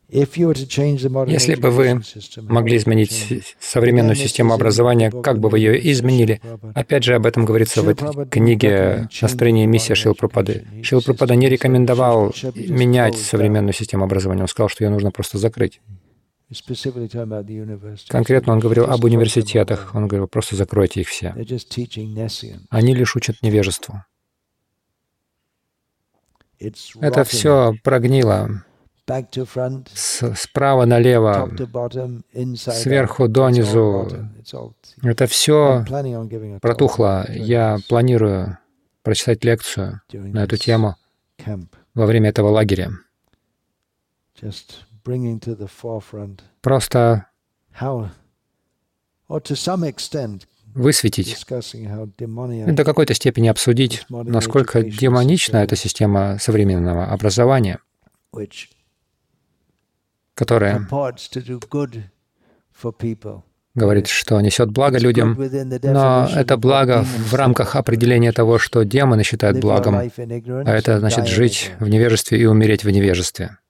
Если бы вы могли изменить современную систему образования, как бы вы ее изменили? Опять же, об этом говорится в этой книге «Настроение и миссия» Шрилы Прабхупады. Шрила Прабхупада не рекомендовал менять современную систему образования. Он сказал, что ее нужно просто закрыть. Конкретно он говорил об университетах. Он говорил, просто закройте их все. Они лишь учат невежеству. Это все прогнило. Справа налево, сверху донизу. Это все протухло. Я планирую прочитать лекцию на эту тему во время этого лагеря. Просто высветить и до какой-то степени обсудить, насколько демонична эта система современного образования, которая говорит, что несет благо людям, но это благо в рамках определения того, что демоны считают благом, а это значит жить в невежестве и умереть в невежестве.